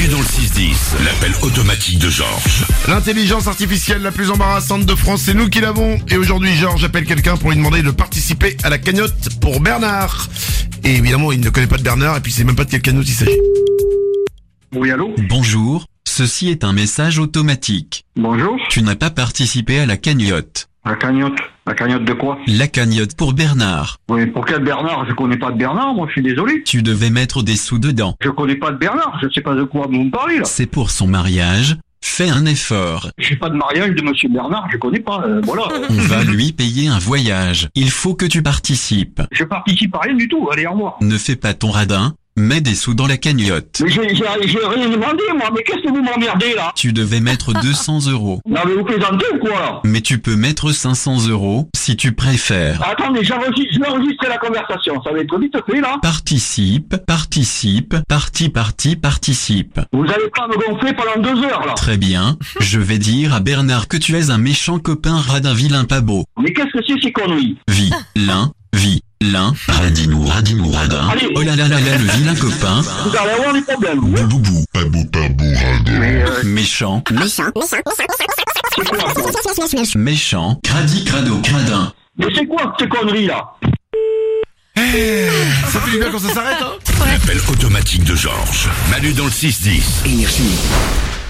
Manu dans le 6-10, l'appel automatique de Georges. L'intelligence artificielle la plus embarrassante de France, c'est nous qui l'avons. Et aujourd'hui, Georges appelle quelqu'un pour lui demander de participer à la cagnotte pour Bernard. Et évidemment, il ne connaît pas de Bernard et puis il sait même pas de quelle cagnotte il s'agit. Oui, allô? Bonjour, ceci est un message automatique. Bonjour. Tu n'as pas participé à la cagnotte. La cagnotte? La cagnotte de quoi? La cagnotte pour Bernard. Oui, pour quel Bernard? Je connais pas de Bernard, moi, je suis désolé. Tu devais mettre des sous dedans. Je connais pas de Bernard, je sais pas de quoi vous me parlez, là. C'est pour son mariage. Fais un effort. Je suis pas de mariage de monsieur Bernard, je connais pas, voilà. On va lui payer un voyage. Il faut que tu participes. Je participe à rien du tout, allez, au revoir. Ne fais pas ton radin. Mets des sous dans la cagnotte. Mais j'ai rien demandé, moi, mais qu'est-ce que vous m'emmerdez, là? Tu devais mettre 200 €. Non, mais vous plaisantez ou quoi, là? Mais tu peux mettre 500 € si tu préfères. Attendez, je vais enregistrer la conversation, ça va être vite fait, là. Participe. Vous allez pas me gonfler pendant 2 heures, là. Très bien. Je vais dire à Bernard que tu es un méchant copain radin vilain pas beau. Mais qu'est-ce que c'est ces conneries? Vilain. Radinou, radin. Allez. Oh là là là là, le vilain copain. Vous allez avoir des problèmes. Boubou, pas beau, radin. Mais, Méchant. c'est quoi, ça? Méchant. Cradin. Mais c'est quoi ces conneries, là? Ça fait du bien quand ça s'arrête, hein? L'appel automatique de Georges. Manu dans le 6-10. Énergie.